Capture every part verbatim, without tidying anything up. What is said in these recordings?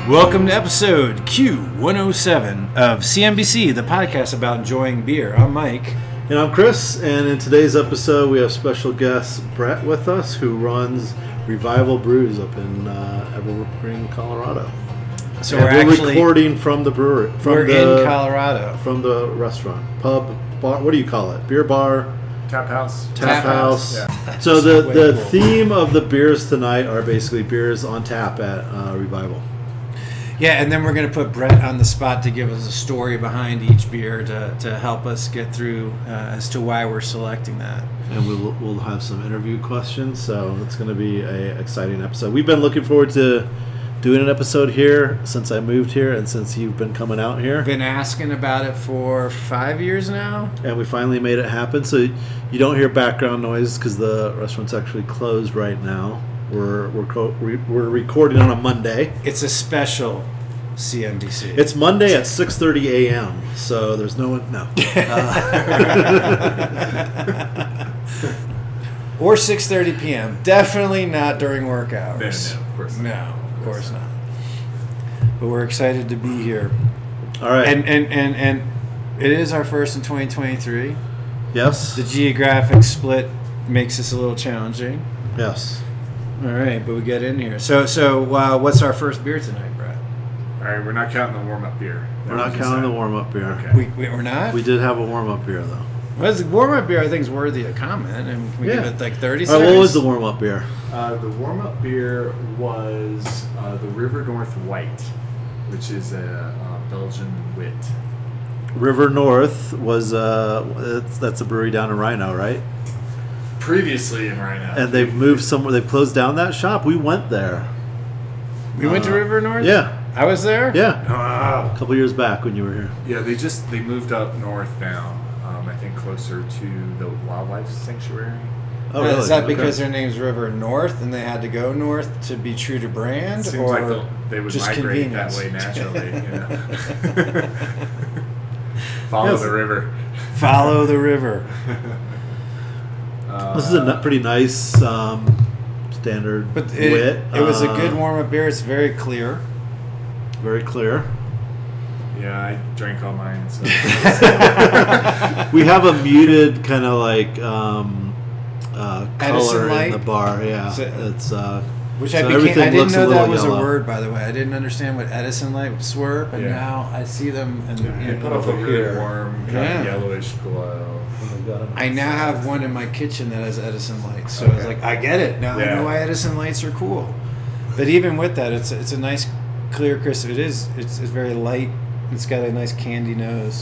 Welcome to episode Q one oh seven of C N B C, the podcast about enjoying beer. I'm Mike. And I'm Chris, and in today's episode we have special guest Brett with us, who runs Revival Brews up in uh, Evergreen, Colorado. So and we're, we're actually, recording from the brewery. From we're the, in Colorado. From the restaurant. Pub, bar, what do you call it? Beer bar? Tap house. Tap, Tap house. house. Yeah. So the, Way the cool. theme of the beers tonight are basically beers on tap at uh, Revival. Yeah, and then we're going to put Brett on the spot to give us a story behind each beer to, to help us get through uh, as to why we're selecting that. And we'll, we'll have some interview questions, so it's going to be an exciting episode. We've been looking forward to doing an episode here since I moved here and since you've been coming out here. Been asking about it for five years now. And we finally made it happen. So you don't hear background noise because the restaurant's actually closed right now. We're we're co- we're recording on a Monday. It's a special C N B C. It's Monday at six thirty a.m. So there's no one. No. Uh, Or six thirty p.m. Definitely not during work hours. No, no, of course not. No, of course not. But we're excited to be here. all right. And and, and and it is our first in twenty twenty-three. yes. The geographic split makes this a little challenging. Yes. All right, but we get in here. So so uh, what's our first beer tonight, Brett? All right, we're not counting the warm-up beer. We're not counting the warm up beer. Okay. We, we we're not. We did have a warm up beer though. Well, the warm up beer I think is worthy of comment, and can we Yeah. give it like thirty All right, seconds? what was the warm up beer? Uh, the warm-up beer was uh, the River North White, which is a uh, Belgian wit. River North was uh, that's, that's a brewery down in Rhino, right? Previously in Rhino. And they've moved somewhere. They've closed down that shop. We went there. We went to Uh, River North. Yeah, I was there. yeah. Oh. A couple years back when you were here. Yeah, they just they moved up north now. Um, I think closer to the wildlife sanctuary. Oh, Now, really? Is that Okay. because their name's River North and they had to go north to be true to brand, Seems or like the, they would just migrate convenience? that way naturally. You know? Follow Yes. the river. Follow the river. Uh, This is a n- pretty nice um, standard But it, wit. it was a Uh, good warm up beer. It's very clear. Very clear. Yeah, I drank all mine. So. We have a muted kind of like um, uh, Edison color in light? the bar. Yeah, So- it's uh, Which so I became, everything I didn't looks a know that little was yellow. a word, by the way. I didn't understand what Edison lights were, but Yeah. now I see them and They you know, put off a over really here. warm, kind Yeah. of yellowish glow. I now have one in my kitchen that has Edison lights, so it's Okay. like I get it now. I Yeah. know why Edison lights are cool. But even with that, it's it's a nice, clear, crisp. It is. It's, it's very light. It's got a nice candy nose,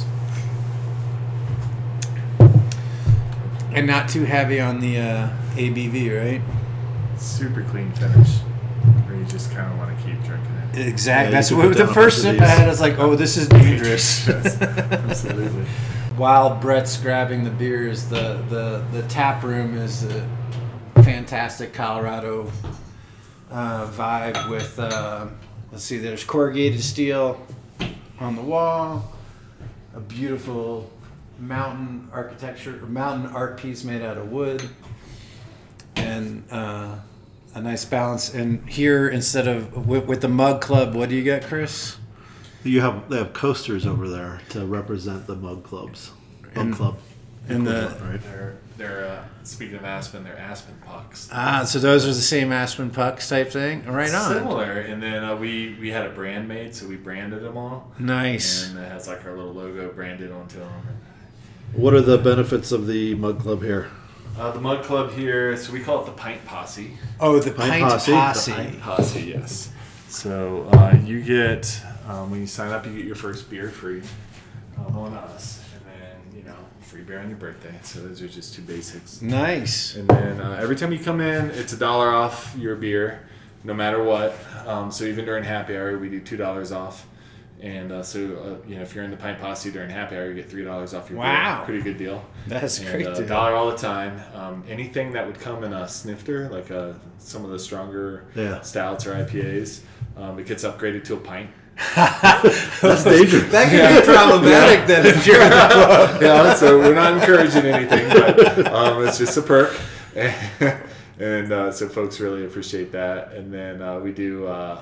and not too heavy on the uh, A B V, right? Super clean finish, where you just kind of want to keep drinking it. Exactly. Yeah, That's you what could put the down a first bunch sip of I these. had. I was like, oh, this is dangerous. Yes, absolutely. While Brett's grabbing the beers, the, the, the tap room is a fantastic Colorado uh, vibe with, uh, let's see, there's corrugated steel on the wall, a beautiful mountain architecture, or mountain art piece made out of wood, and uh, a nice balance. And here, instead of with, with the Mug Club, what do you got, Chris? You have they have coasters over there to represent the mug clubs. Mug And- club. and the- equivalent, right. They're, they're uh, speaking of Aspen, they're Aspen pucks. Ah, so those are the same Aspen Pucks type thing? Right on. Similar, and then uh, we, we had a brand made, so we branded them all. Nice. And it has like our little logo branded onto them. What are the benefits of the mug club here? Uh, the Mud Club here, so we call it the Pint Posse. Oh, the Pint Pint Posse? Posse. The Pint Posse, yes. So uh, you get, um, when you sign up, you get your first beer free um, on us. And then, you know, free beer on your birthday. So those are just two basics. Nice. And then uh, every time you come in, it's a dollar off your beer, no matter what. Um, so even during happy hour, we do two dollars off. And uh, so, uh, you know, if you're in the Pint Posse during happy hour, you get three dollars off your Wow. beer. Pretty good deal. That's and, great uh, deal. dollar all the time. Um, anything that would come in a snifter, like uh, some of the stronger Yeah. stouts or I P As, um, it gets upgraded to a pint. That's dangerous. That could be problematic then if you're in the club. Yeah, so we're not encouraging anything, but um, it's just a perk. And uh, so folks really appreciate that. And then uh, we do uh,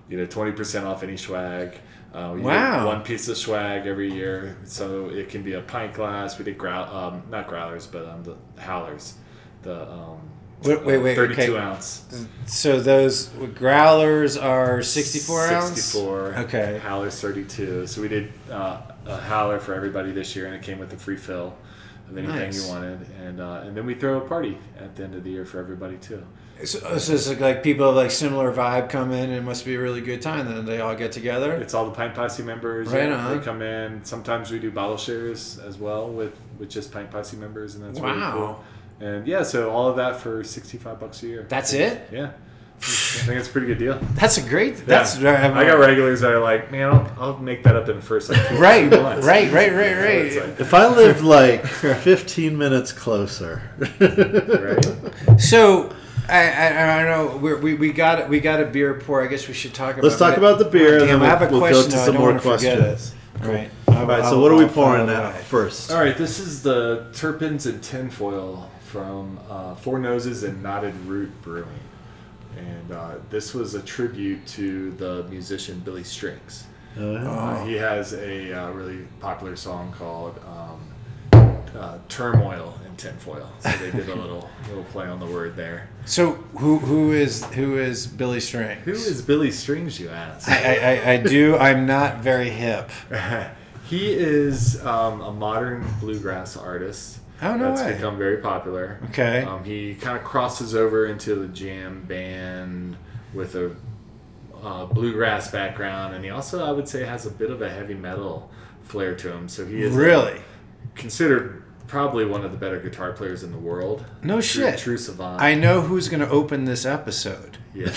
you know, twenty percent off any swag. Uh, we Wow. get one piece of swag every year, so it can be a pint glass. We did growl, um, not growlers, but um, the howlers, the um, Wait, wait, wait, thirty-two okay. ounce. So those growlers are sixty-four ounce? sixty-four. Okay. Howlers thirty-two. So we did uh, a howler for everybody this year, and it came with a free fill of anything Nice. you wanted, and uh, and then we throw a party at the end of the year for everybody too. So, so it's like, like people of like similar vibe come in and it must be a really good time. Then they all get together. It's all the Pint Posse members. Right yeah, on. They come in. Sometimes we do bottle shares as well with, with just Pint Posse members, and that's really Wow. cool. And yeah, so all of that for sixty-five bucks a year. That's it? Yeah. I think it's a pretty good deal. That's a great. That's Yeah. I got regulars that are like, man, I'll, I'll make that up in the first like two, Right, two months. right, right, right, So right. it's like, If I lived like fifteen minutes closer. right? So I, I, I don't know. We're, we we got we got a beer pour. I guess we should talk about. Let's talk it. about the beer, Oh, and damn, then I have a we'll, we'll question. go to though. I some don't more wanna forget questions. it. Right. All right, so what are we pouring now first? All right, this is the Turpins and Tinfoil from uh, Four Noses and Knotted Root Brewing. And uh, this was a tribute to the musician Billy Strings. Oh, yeah. Uh, he has a uh, really popular song called um, uh, Turmoil and Tinfoil. So they did a little little play on the word there. So who who is who is Billy Strings? Who is Billy Strings, you ask? I, I, I do. I'm not very hip. He is um, a modern bluegrass artist. Oh, no that's way. become very popular. Okay. Um, he kind of crosses over into the jam band with a uh, bluegrass background, and he also, I would say, has a bit of a heavy metal flair to him. So he is Really? considered probably one of the better guitar players in the world. No True- shit. True savant. I know who's going to open this episode. Yes.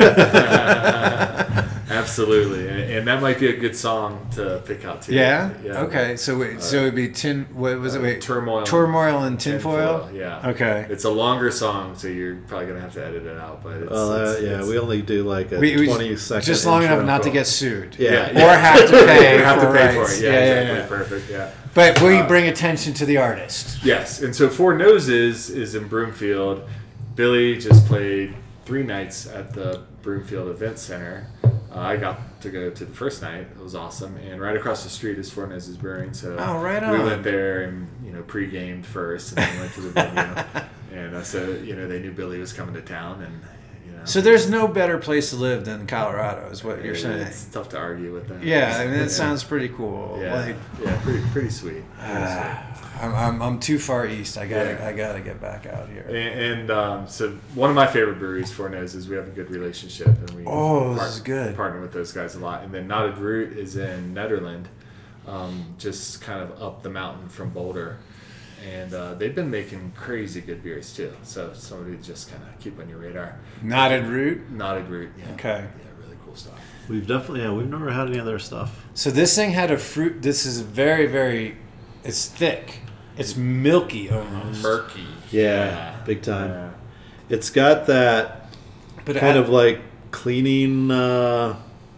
Absolutely, and, and that might be a good song to pick out too. Yeah. Yeah. Okay. So wait. So it'd be tin. What was it? Uh, Wait. Turmoil. Turmoil and tinfoil. Tinfoil, yeah. Okay. It's a longer song, so you're probably gonna have to edit it out. But it's, Well, uh, it's, yeah, it's, we only do like a We- we- twenty second. Just long enough intro. not to get sued. Yeah. Or have to pay you have for to pay rights. for it. Yeah, Yeah, yeah, exactly. yeah. Perfect. Yeah. But will you Uh, bring attention to the artist? Yes, and so Four Noses is in Broomfield. Billy just played three nights at the Broomfield Event Center. Uh, I got to go to the first night. It was awesome. And right across the street is Four Noses Brewing. So Oh, right we on. went there and, you know, pre-gamed first and then went to the venue. And uh, so, you know, they knew Billy was coming to town. And, you know. So there's no better place to live than Colorado, is what you're it- saying. It's tough to argue with that. Yeah, I mean, Yeah. it sounds pretty cool. Yeah, Like, yeah, pretty pretty sweet. Pretty ah, I'm, I'm, I'm too far east. I gotta Yeah. I gotta get back out sweet. here. And, and um, so one of my favorite breweries, Four Noses, we have a good relationship, and we Oh, this is good. partner with those guys a lot. And then Knotted Root is in Netherland, um, just kind of up the mountain from Boulder, and uh, they've been making crazy good beers too. So somebody to just kind of keep on your radar. Knotted Root. Knotted Root, yeah. Okay. Yeah, really cool stuff. We've definitely, yeah, we've never had any other stuff. So this thing had a fruit. This is very very. It's thick. It's milky almost. Murky. Yeah, big time. Yeah. It's got that But it kind had- of like cleaning, uh,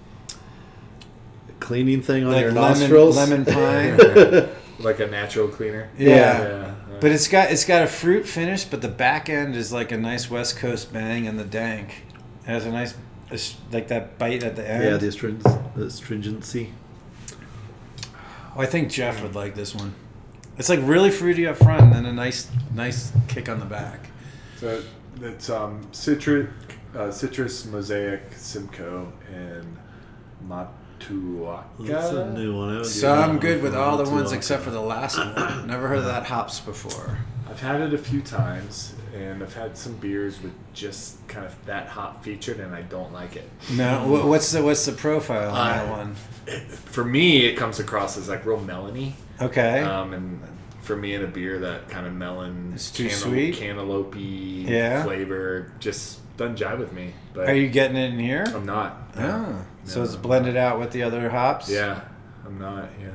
cleaning thing on like your lemon, nostrils. lemon pine. Like a natural cleaner. Yeah. Yeah. But it's got it's got a fruit finish, but the back end is like a nice West Coast bang, and the dank it has a nice it's like that bite at the end. Yeah, the, astring- the astringency. Oh, I think Jeff would like this one. It's like really fruity up front, and then a nice nice kick on the back. So it's um, citrus, uh, citrus, mosaic, Simcoe, and Matuaka. That's a new one. I haven't So seen that I'm one good with before. all the Too ones long. except for the last one. Never heard of that hops before. I've had it a few times, and I've had some beers with just kind of that hop featured, and I don't like it. No, wha- what's the what's the profile on that Uh, one? For me, it comes across as like real melony. Okay. Um, and for me, in a beer, that kind of melon, It's too sweet? cantaloupe Yeah? flavor just doesn't jive with me. But Are you getting it in here? I'm not. Oh, so No. it's blended out with the other hops. Yeah, I'm not. Yeah.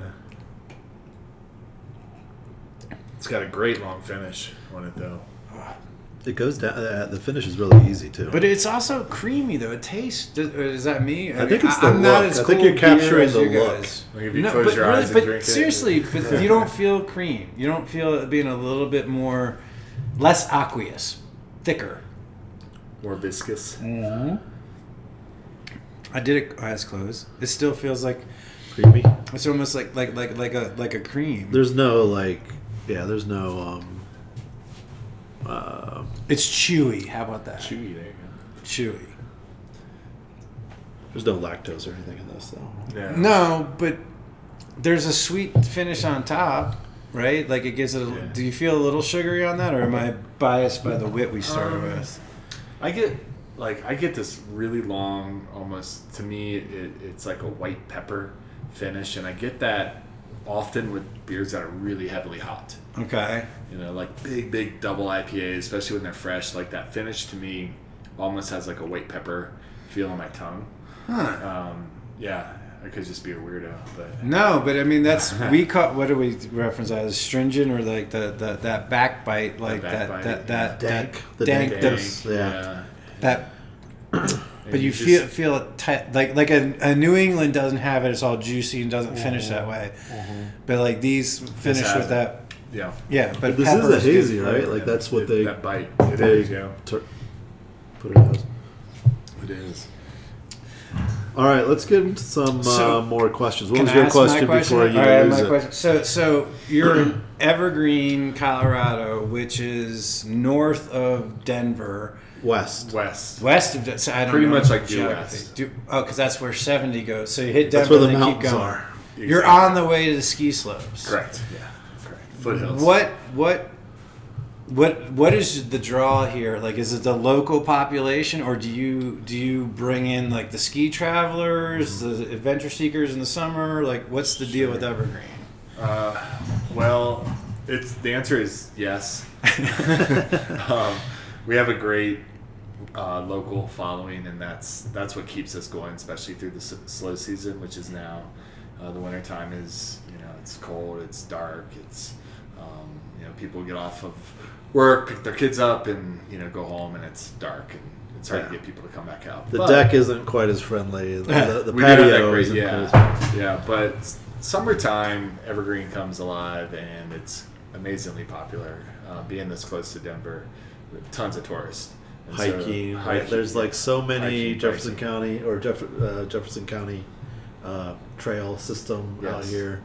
It's got a great long finish on it, though. It goes down. Uh, the finish is really easy too. But it's also creamy though. It tastes. Does, or is that me? I think it's the I'm not look. as I think cool you're capturing beer as the you look. guys. Like if you No, close but your really, eyes and but drink it. seriously, but you don't feel cream. You don't feel it being a little bit more, less aqueous, thicker. More viscous. Mm-hmm. I did it eyes closed. It still feels like Creamy. it's almost like like like like a like a cream. There's no like, yeah. There's no. um uh, It's chewy. How about that? Chewy, there you Chewy. There's no lactose or anything in this though. go. Yeah. No, but there's a sweet finish on top, right? Like it gives it. A, Yeah. Do you feel a little sugary on that, or am I biased by the wit we started Um, with? I get like I get this really long, almost to me, it, it's like a white pepper finish, and I get that often with beers that are really heavily hot. Okay. You know, like big, big double I P As, especially when they're fresh. Like that finish to me almost has like a white pepper feel on my tongue. Huh. Um, yeah, I could just be a weirdo, but No, but I mean that's we call what do we reference that as stringent or like the, the that backbite like that backbite, that that Dank. that The dank, dank. the- Dankness. Yeah. that. And But you just- feel feel it tight, like like a, a New England doesn't have it. It's all juicy and doesn't finish that way. But like these finish has with it. that. yeah. Yeah, but But this is pepper a hazy, good right? flavor. Like that's what It- they that bite. It they is, yeah. tur- put it as. It is. All right, let's get into some So, uh, more questions. What Can was I your ask my question, question? before you All right, lose my it? question. So so you're in Evergreen, Colorado, which is north of Denver. West. West. West of so I don't Pretty know much like due geography. west. Due- oh, because that's where seventy goes. So you hit That's Denver, where the then keep mountains going. are. You're Exactly. on the way to the ski slopes. Correct. Yeah. Correct. Foothills. What what what what is the draw here? Like, is it the local population, or do you do you bring in like the ski travelers, the adventure seekers in the summer? Like, what's the deal with Evergreen? Uh, well, it's the answer is yes. um, we have a great uh, local following, and that's that's what keeps us going, especially through the s- slow season, which is now. Uh, the winter time is, you know, it's cold, it's dark, it's um, you know, people get off of work, pick their kids up, and you know, go home, and it's dark, and it's hard Yeah. to get people to come back out. The But- deck isn't quite as friendly. The, the, the we do have that patio great- isn't yeah, quite as yeah. But s- summertime, Evergreen comes alive, and it's amazingly popular. Uh, being this close to Denver, with tons of tourists. And so- hiking. right? hiking, There's like so many hiking, Jefferson biking. County or Jeff, uh, Jefferson County uh, trail system out Yes. here.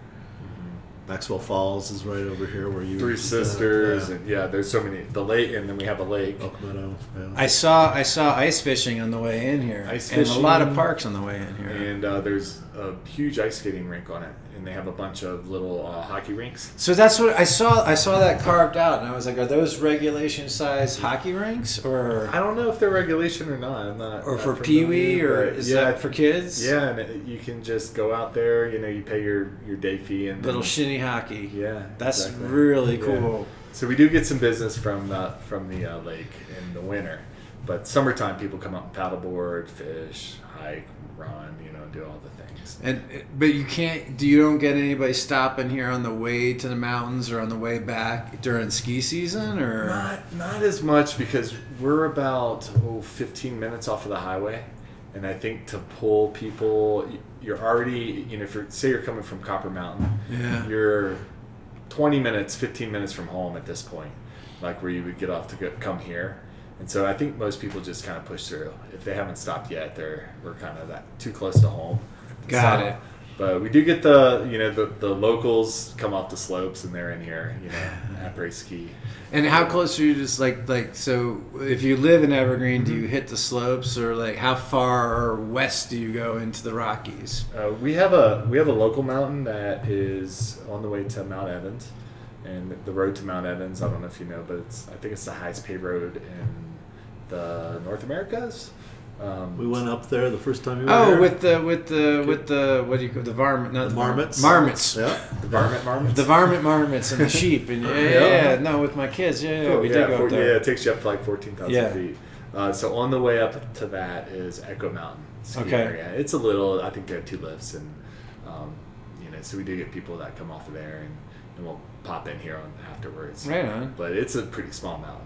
Maxwell Falls is right over here where you Three used to- Sisters, yeah. and yeah, there's so many. The lake, and then we have a lake. Oak Meadow. Yeah. I saw I saw ice fishing on the way in here, Ice and a lot of fishing. parks on the way in here. And uh, there's a huge ice skating rink on it, and they have a bunch of little uh, hockey rinks. So that's what I saw. I saw that carved out, and I was like, "Are those regulation size hockey rinks, or I don't know if they're regulation or not. I'm not. or not for familiar, Pee Wee, or but is yeah, that for kids? Yeah, and it, you can just go out there. You know, you pay your, your day fee and little then- shinny hockey. Yeah, That's exactly. really Yeah. cool. So we do get some business from the from the uh, lake in the winter, but summertime people come out and paddleboard, fish, hike, run. You know, do all the things. And but you can't. Do you don't get anybody stopping here on the way to the mountains or on the way back during ski season, or Not not as much because we're about oh, fifteen minutes off of the highway, and I think to pull people, you're already you know if you're say you're coming from Copper Mountain, Yeah. you're twenty minutes, fifteen minutes from home at this point, like where you would get off to go, come here. And so I think most people just kind of push through. If they haven't stopped yet, they're we're kind of that too close to home. to Got stop. it. But we do get the you know the, the locals come off the slopes and they're in here, you know, après ski. And how close are you? Just like like so, if you live in Evergreen, do you hit the slopes, or like how far west do you go into the Rockies? Uh, we have a we have a local mountain that is on the way to Mount Evans, and the road to Mount Evans. I don't know if you know, but it's I think it's the highest paved road in the North Americas. Um, We went up there the first time you were Oh, here. with the with the with the what do you call the varmint? Not The the varmint- marmots. Marmots. Yeah. the varmint marmots. The varmint marmots and the sheep and yeah, yeah, Yeah. yeah. No, with my kids, yeah, yeah, Oh, we yeah, did go for- up there. yeah, it takes you up to like fourteen thousand Yeah. feet. Uh, so on the way up to that is Echo Mountain ski Okay. area. It's a little. I think they have two lifts, and um, you know, so we do get people that come off of there, and, and we'll pop in here on afterwards. Right on. But it's a pretty small mountain.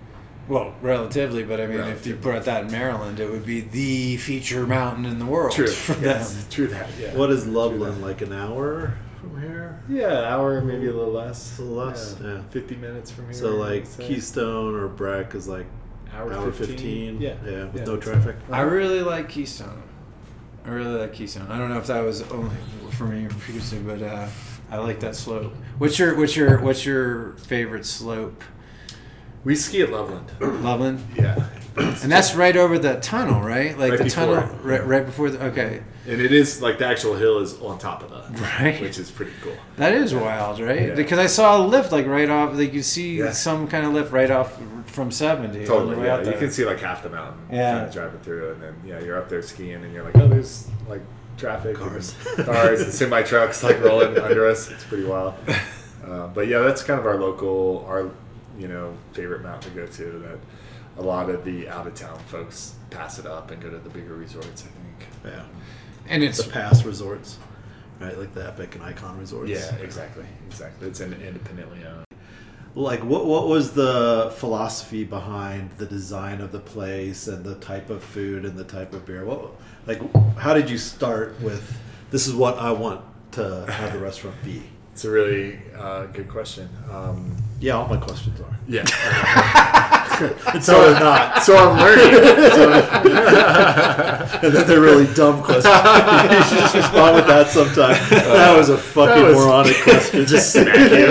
Well, relatively, but I mean, if you Relatively. brought that in Maryland, it would be the feature mountain in the world True. for Yes, them. true that. Yeah. What is True Loveland, that. like an hour from here? Yeah, an hour, maybe a little less. A little less, yeah. Fifty minutes from here. So like I'd say. Keystone or Breck is like hour, hour fifteen. fifteen. Yeah. Yeah, with Yeah, no that's traffic. I really like Keystone. I really like Keystone. I don't know if that was only for me previously, but uh, I like that slope. What's your what's your what's your favorite slope? We ski at Loveland. Loveland? Yeah. And that's right over the tunnel, right? Like Right the before. tunnel right, right before the okay. And it is like the actual hill is on top of the Right. which is pretty cool. That is wild, right? Yeah. Because I saw a lift like right off, like you see Yeah. some kind of lift right off from seventy. on the Totally, way yeah. out You there. can see like half the mountain Yeah. kind of driving through, and then yeah, you're up there skiing, and you're like, oh, there's like traffic, Cars. and cars, and semi trucks like rolling under us. It's pretty wild. Uh, but yeah, that's kind of our local, our you know favorite mountain to go to. That a lot of the out of town folks pass it up and go to the bigger resorts. I think. Yeah. And it's The past resorts, right? Like the Epic and Icon resorts. Yeah, exactly, exactly. It's in, independently owned. Like, what what was the philosophy behind the design of the place and the type of food and the type of beer? What, like, how did you start with, this is what I want to have the restaurant be? It's a really uh, good question. Um, Yeah, all my questions are. yeah. So they're not. So I'm learning. So, And then they're really dumb questions. You should just respond with that sometime. That was a fucking was- moronic question. just smack you.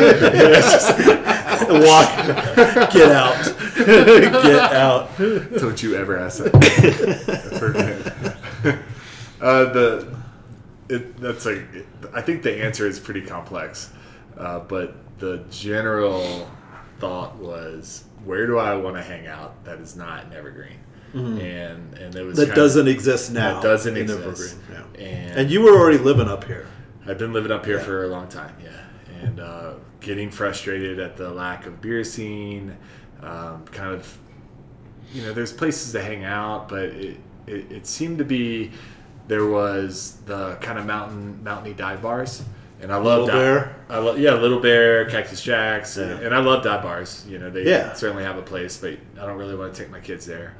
Walk. Get out. Get out. Don't you ever ask that. uh, the it, that's like I think the answer is pretty complex, uh, but the general thought was, where do I want to hang out that is not in Evergreen? Mm-hmm. And and it was That kind doesn't of, exist now. that doesn't in exist. Evergreen, yeah. And, And you were already living up here. I've been living up here Yeah. for a long time, yeah, and uh, getting frustrated at the lack of beer scene. Um, kind of, you know, there's places to hang out, but it, it, it seemed to be there was the kind of mountain mountainy dive bars, and I love Little dive, Bear? I lo- yeah, Little Bear, Cactus Jacks, and, Yeah. and I love dive bars. You know, they Yeah. certainly have a place, but I don't really want to take my kids there.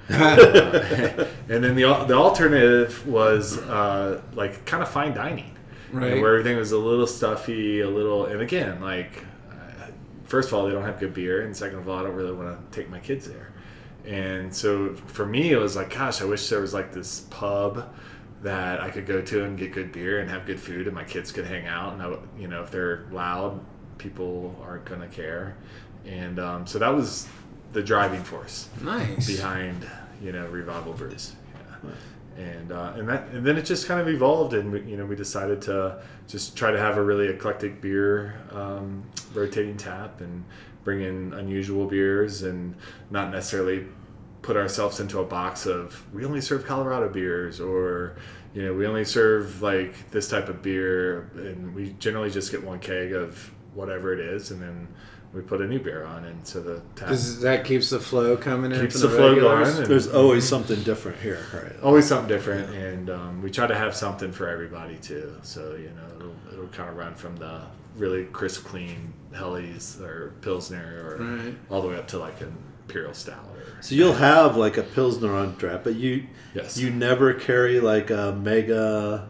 Uh, and then the al- the alternative was uh, like kind of fine dining. You know, Right. where everything was a little stuffy, a little, and again, like, uh, first of all, they don't have good beer, and second of all, I don't really want to take my kids there. And so for me, it was like, gosh, I wish there was like this pub that I could go to and get good beer and have good food, and my kids could hang out. And I, would- you know, if they're loud, people aren't gonna care. And um, so that was the driving force nice. behind, you know, Revival Brews. Yeah. And uh, and that and then it just kind of evolved, and we, you know we decided to just try to have a really eclectic beer um, rotating tap and bring in unusual beers, and not necessarily put ourselves into a box of we only serve Colorado beers, or you know we only serve like this type of beer, and we generally just get one keg of whatever it is, and then we put a new beer on, and so the tap Because that keeps the flow coming in. keeps from the flow regulars. going. and- There's always something different here, right? Always something different, and um, we try to have something for everybody too. So you know, it'll, it'll kind of run from the really crisp, clean Hellies or Pilsner, or Right. all the way up to like an Imperial Stout. Or, So you'll have like a Pilsner on draft, but you Yes. you never carry like a Mega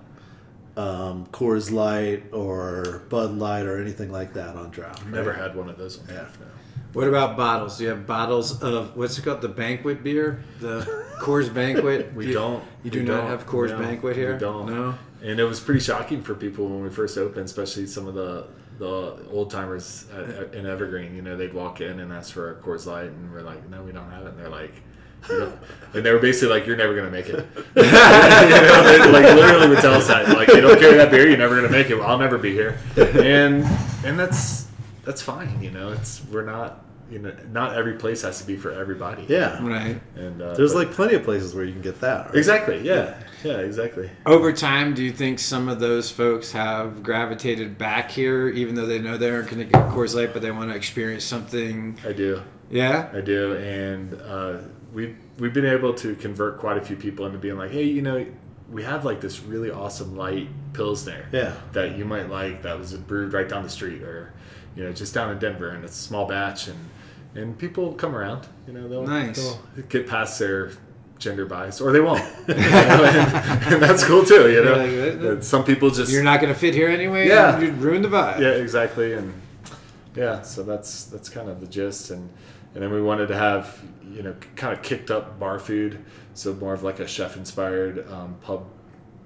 um, Coors Light or Bud Light or anything like that on draft. Never right? had one of those on Yeah. draft, no. What about bottles? Do you have bottles of what's it called? The banquet beer, the Coors Banquet. We You- don't. You do we not don't, have Coors no, Banquet here. We don't. No. And it was pretty shocking for people when we first opened, especially some of the the old timers in Evergreen. You know, they'd walk in and ask for a Coors Light, and we're like, "No, we don't have it." And they're like, you know, and they were basically like, "You're never gonna make it." You know, they like literally would tell us that, like, "You don't carry that beer, you're never gonna make it. Well, I'll never be here." And and that's that's fine. You know, it's we're not. You know, not every place has to be for everybody. Yeah. Right. And uh, There's but- like plenty of places where you can get that. Right? exactly. Yeah. Yeah. Exactly. Over time, do you think some of those folks have gravitated back here, even though they know they aren't going to get Coors Light, but they want to experience something? I do. Yeah. I do, and uh, we we've been able to convert quite a few people into being like, hey, you know, we have like this really awesome light Pilsner Yeah. that you might like that was brewed right down the street, or you know, just down in Denver, and it's a small batch, and and people come around, you know, they'll, Nice. they'll get past their gender bias, or they won't, you know, and, and that's cool too, you know. You're like, But some people just You're not going to fit here anyway. Yeah. You'd ruin the vibe. yeah, exactly, and yeah, so that's that's kind of the gist, and and then we wanted to have you know kind of kicked up bar food, so more of like a chef inspired um, pub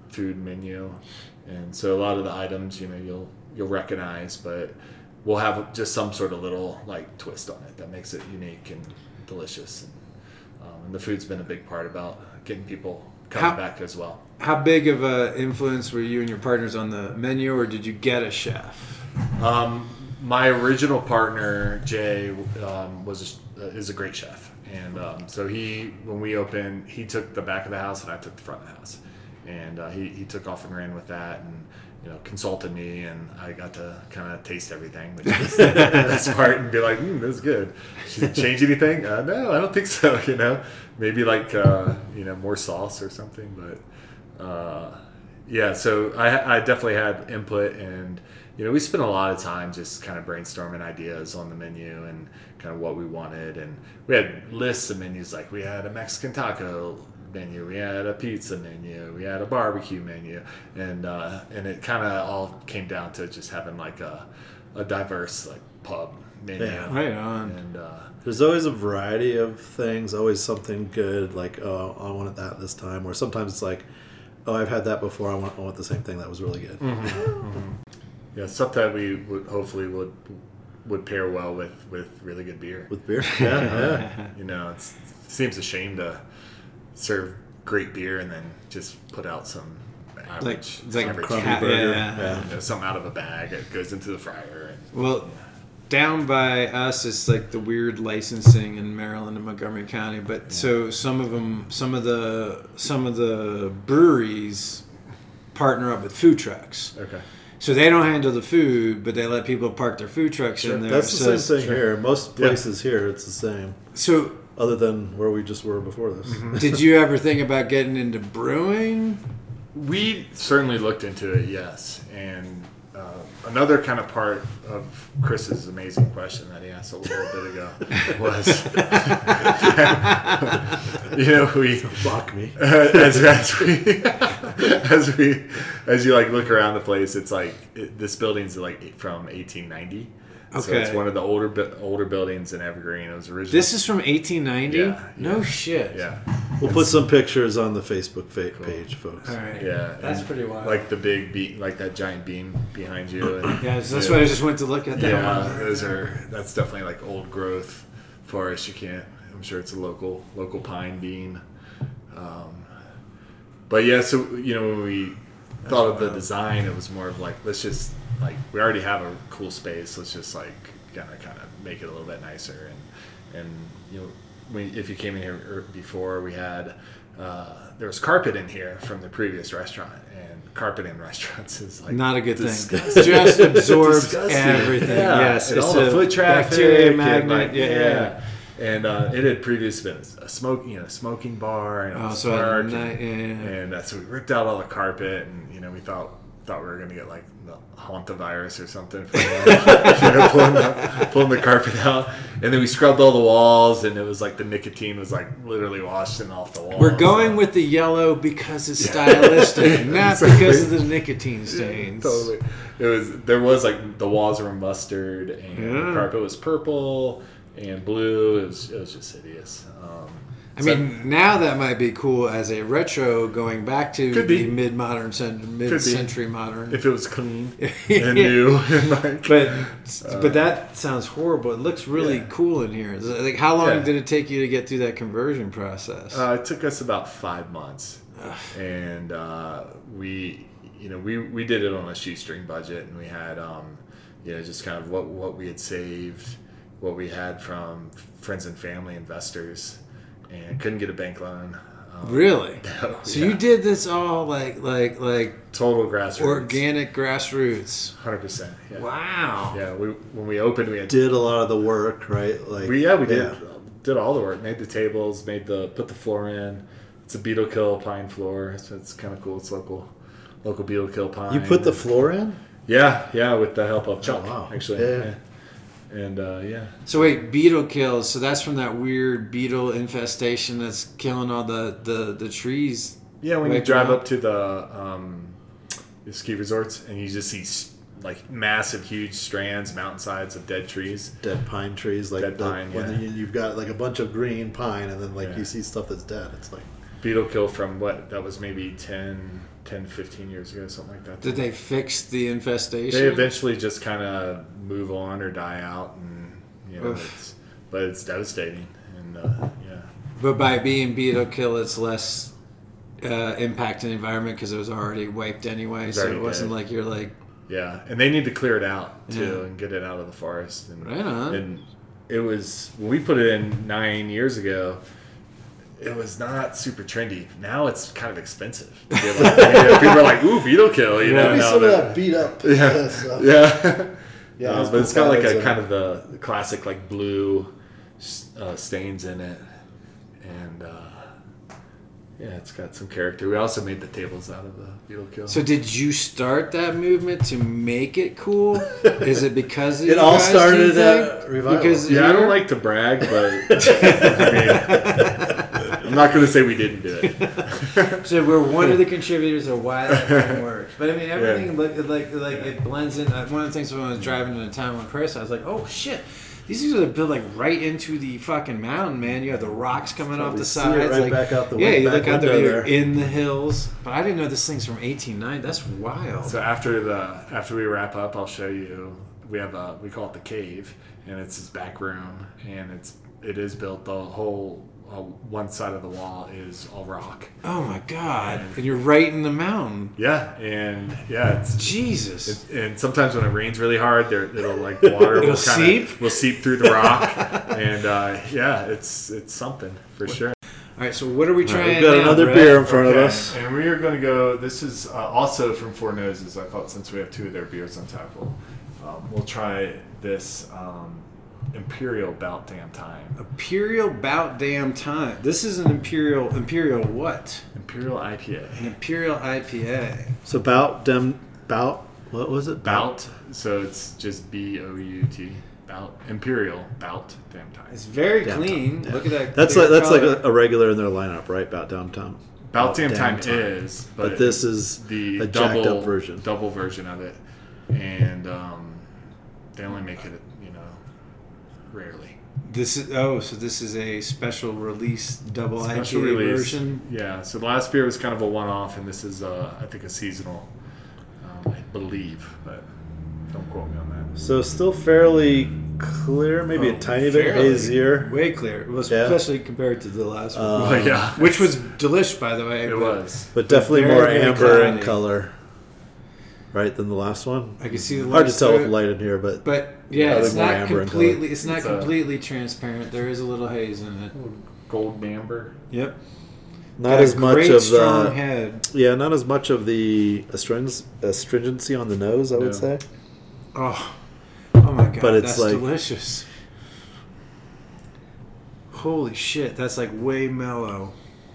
food menu, and so a lot of the items, you know, you'll you'll recognize, but we'll have just some sort of little like twist on it that makes it unique and delicious. And, um, and the food's been a big part about getting people coming How- back as well. How big of a influence were you and your partners on the menu, or did you get a chef? Um, my original partner Jay um, was uh, is a great chef, and um, so he when we opened, he took the back of the house and I took the front of the house, and uh, he he took off and ran with that, and you know consulted me, and I got to kind of taste everything, which is the best part, and be like, mm, "This is good." Should I change anything? Uh, no, I don't think so. You know, maybe like uh, you know more sauce or something, but. Uh, yeah, so I, I definitely had input, and you know we spent a lot of time just kind of brainstorming ideas on the menu and kind of what we wanted, and we had lists of menus. Like we had a Mexican taco menu, we had a pizza menu, we had a barbecue menu, and uh, and it kind of all came down to just having like a a diverse like pub menu. Yeah. Right on. And uh, There's always a variety of things, always something good, like, oh, I wanted that this time. Or sometimes it's like, oh, I've had that before, I want, I want the same thing, that was really good. Mm-hmm. Mm-hmm. Yeah, stuff that we would hopefully would would pair well with, with really good beer. With beer? Yeah, yeah. You know, it's, it seems a shame to serve great beer and then just put out some average, Like, it's like average crummy cat- burger. yeah. Yeah. you know, something out of a bag that goes into the fryer. And, Well, down by us, it's like the weird licensing in Maryland and Montgomery County. But Yeah. so some of them, some of the some of the breweries partner up with food trucks. okay. So they don't handle the food, but they let people park their food trucks Sure. in there. That's the so same it's- thing here. Most Yeah. places here, it's the same. So Other than where we just were before this. did you ever think about getting into brewing? We certainly looked into it, yes. And uh, another kind of part of Chris's amazing question that he asked a little bit ago was, you know, we Block me. as, as we as we as you like look around the place, it's like it, this building's like from eighteen ninety. So it's Okay. one of the older bu- older buildings in Evergreen. It was originally This is from eighteen ninety? Yeah, No yeah. shit. yeah. We'll put some pictures on the Facebook fa- page, folks. All right. Yeah, That's and pretty wild. Like the big beam, like that giant beam behind you. And, Yeah, that's yeah. why I just went to look at that Yeah, one. those are that's definitely like old growth forest. You can't. I'm sure it's a local local pine bean. Um, but yeah, so you know when we thought of the design, it was more of like let's just like we already have a cool space. Let's just like kind of kind of make it a little bit nicer and and you know we, if you came in here er- before we had. Uh, there was carpet in here from the previous restaurant, and carpet in restaurants is like Not a good disgusting. thing. Just absorbs Disgusting. everything. Yeah, Yes, and it's all the a foot traffic, bacteria and, magnet. like, yeah, yeah. And uh, it had previously been a smoke, you know, a smoking bar, and it Oh, was so at dark, night, and, yeah, yeah. and uh, so we ripped out all the carpet, and you know, we thought thought we were gonna get like the hantavirus or something from you know, pulling, the, pulling the carpet out, and then we scrubbed all the walls, and it was like the nicotine was like literally washing off the walls. We're going with the yellow because it's stylistic, not Exactly. because of the nicotine stains. Totally. It was there was like the walls were mustard and Yeah. the carpet was purple and blue. It was it was just hideous. Um, I so- mean, now that might be cool as a retro going back to Could be. the mid-modern, cent- mid-century modern. if it was clean Yeah. and new, and like, But but that sounds horrible. It looks really Yeah. cool in here. Is it- Like, how long Yeah. did it take you to get through that conversion process? uh, it took us about five months, and uh, we you know we we did it on a shoestring budget, and we had um, you know just kind of what what we had saved, what we had from friends and family investors, and couldn't get a bank loan. Um, Really? no, So yeah. you did this all like like like total grassroots, organic grassroots. hundred percent. Yeah. Wow. Yeah, we when we opened, we had Did a lot of the work, right? Like we yeah we did yeah. did all the work, made the tables, made the put the floor in. It's a beetle kill pine floor, so it's kind of cool. It's local local beetle kill pine. You put the floor in? yeah yeah with the help of Chuck wow. actually Yeah. yeah. And uh, yeah So wait, beetle kills. So that's from that weird beetle infestation that's killing all the the, the trees. yeah when you Wake drive up. up to the um, the ski resorts and you just see s- like massive huge strands mountainsides of dead trees. Dead pine trees, like Dead the, pine, when yeah. you, you've got like a bunch of green pine, and then like Yeah. you see stuff that's dead. It's like Beetle kill from what that was maybe ten, ten, fifteen years ago, something like that. Did they fix the infestation? They eventually just kind of move on or die out, and you know, Oof. it's, but it's devastating, and uh, yeah. But by being beetle kill, it's less uh, impact on the environment because it was already wiped anyway. It's So already it wasn't dead. like you're like, Yeah, and they need to clear it out too Yeah. and get it out of the forest. And, Right on. and it was when we put it in nine years ago. It was not super trendy. Now it's kind of expensive. To get like, you know, people are like, "Ooh, beetle kill!" You know, Maybe now some of they're- that beat up. Yeah, uh, stuff. yeah. Yeah, Uh, those but it's got like a pads kind and- of the, the classic like blue uh, stains in it, and uh, yeah, it's got some character. We also made the tables out of the beetle kill. so did you start that movement to make it cool? Is it because of It you all guys, do you started think? at Revival. Because yeah, I you're- don't like to brag, but I mean, I'm not going to say we didn't do it. So we're one of the contributors of why that thing works. But I mean, everything look like like it blends in. Uh, One of the things when I was driving into town with Chris, I was like, "Oh shit, these things are built like right into the fucking mountain, man. You have the rocks coming off Probably the see it sides, right like back out the yeah, win- you back look out there, window you're there. in the hills. But I didn't know this thing's from eighteen ninety. That's wild. So after the after we wrap up, I'll show you. We have a we call it the cave, and it's this back room, and it's it is built the whole uh, one side of the wall is all rock. Oh my god! And you're right in the mountain. Yeah, and yeah, it's Jesus. It, and sometimes when it rains really hard, there it'll like water It'll will kinda, seep? will seep through the rock, and uh, yeah, it's it's something for sure. All right, so what are we trying? We've got now, another Brett? beer in front of Okay, us. and we are going to go. This is uh, also from Four Noses. I thought since we have two of their beers on tap, we'll, um, we'll try this um, Imperial Bout Damn Time. Imperial Bout Damn Time. This is an Imperial Imperial what? Imperial I P A. An Imperial I P A. So bout dem bout. What was it? Bout. So it's just B O U T. Bout. Imperial Bout Damn Time. It's very Damn clean. Time, yeah. Look at that. That's clear like that's like color. a, a regular in their lineup, right? Bout down time. Bout Damn Damn Time, is, but, But this is the a double jacked up version. double version of it, and um, they only make it, you know, rarely. This is oh, so this is a special release double Special I P A release. version. Yeah. So the last beer was kind of a one-off, and this is, uh, I think, a seasonal. Um, I believe, but don't quote me on that. So still fairly clear, maybe Oh, a tiny bit fairly. hazier. Way clear. It was Yeah. especially compared to the last one, Uh, Well, yeah, which was delish, by the way. it but was. But definitely very, more very amber in cloudy. color, right, than the last one. I can see the Hard to lights tell through with it, light in here, but But yeah, Yeah, it's they're more not amber in color. completely. It's not It's a- completely transparent. There is a little haze in it. Gold amber. Yep. not Got as a much great, of strong the head. yeah, not as much of the astring- astringency on the nose, I would No. say. Oh, oh my god, But it's that's like- delicious. Holy shit, that's like way mellow.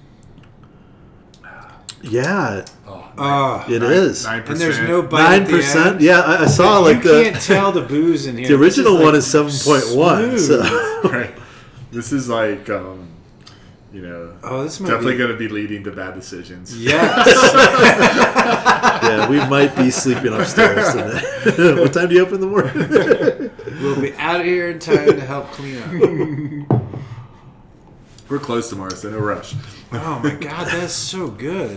Yeah, Oh, Ah, it is. Nine and percent. there's no bite Nine at the percent. end. Yeah, I, I saw you like can't the tell the booze in here. the This original like one is seven point one. smooth. So Right. This is like, um, you know, Oh, this might definitely be. going to be leading to bad decisions. Yes. yeah, we might be sleeping upstairs today. What time do you open in the morning? We'll be out of here in time to help clean up. We're close tomorrow, so no rush. Oh my god, that's so good.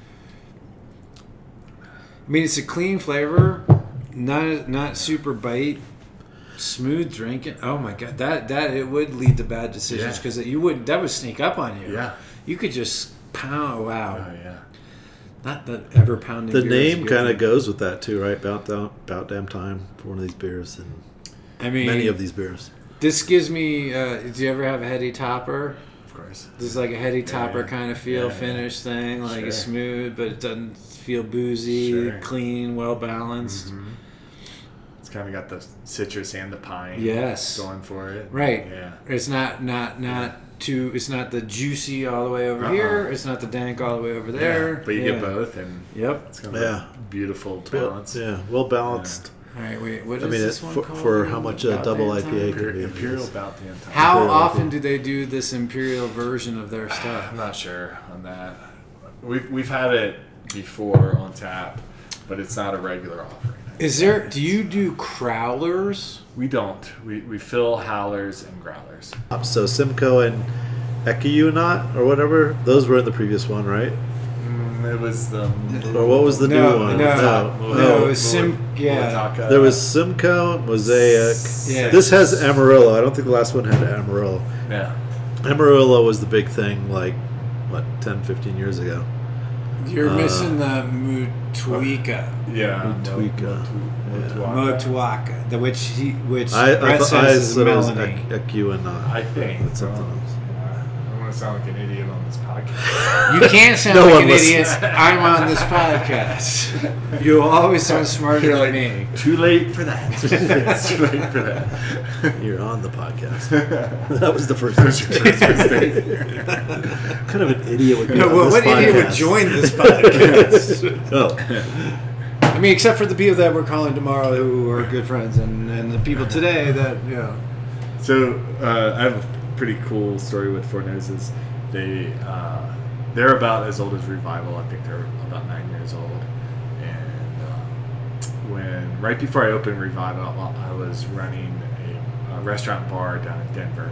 I mean, it's a clean flavor, not not super bite, smooth drinking. Oh my god, that that it would lead to bad decisions Yeah. because you would that would sneak up on you. Yeah. you could just pound. Wow, Oh, yeah. not the ever pounding. The beer is a name good kind of thing. goes with that too, right? About down, about damn time for one of these beers, and I mean, many of these beers. this gives me. Uh, do you ever have a heady topper? Of course. This is like a heady topper yeah. kind of feel Yeah, yeah. finish thing, like Sure. it's smooth, but it doesn't feel boozy, Sure. clean, well balanced. Mhm. It's kind of got the citrus and the pine Yes. going for it. Right. Yeah. It's not not not too. It's not the juicy all the way over Uh-uh. here. It's not the dank all the way over there. Yeah, but you Yeah. get both, and Yep. it's kind of Yeah. a beautiful Well, balance. yeah, well balanced. All right. Wait. What is I mean, this it- one for- called? for how much a About double damn I P A time? could be. Imperial Bout Damn Time. How Imperial often I P A. do they do this imperial version of their stuff? I'm not sure on that. We've we've had it before on tap, but it's not a regular offering. Is there? Do you do crowlers? We don't. We we fill howlers and growlers. So Simcoe and Ekiunot or whatever, those were in the previous one, right? Mm, it was the. Or what was the No, new one? no, no, no, it was Sim- yeah. Mulitaka. There was Simcoe, Mosaic. Yeah. This has Amarillo. I don't think the last one had Amarillo. Yeah. Amarillo was the big thing, like, what, ten, fifteen years ago. You're Uh, missing the Mutuika. Yeah. Mutuika. Motuaka, the which he which I, I, Brett th- I says is said it was Melanie. a, a Q and not. I think. It's something um, else. yeah, I don't want to sound like an idiot on this podcast. You can't sound No like one an listens. idiot. I'm on this podcast. You always sound smarter You're than like, me. Too late for that. It's too late for that. You're on the podcast. That was the first That's your mistake. first mistake. What kind of an idiot would be No, on well, this what idiot would podcast? join this podcast? Oh, I mean, except for the people that we're calling tomorrow who are good friends, and, and the people today that, you know. So uh, I have a pretty cool story with Four Noses. They uh, they're about as old as Revival. I think they're about nine years old. And uh, when right before I opened Revival, I was running a, a restaurant and bar down in Denver,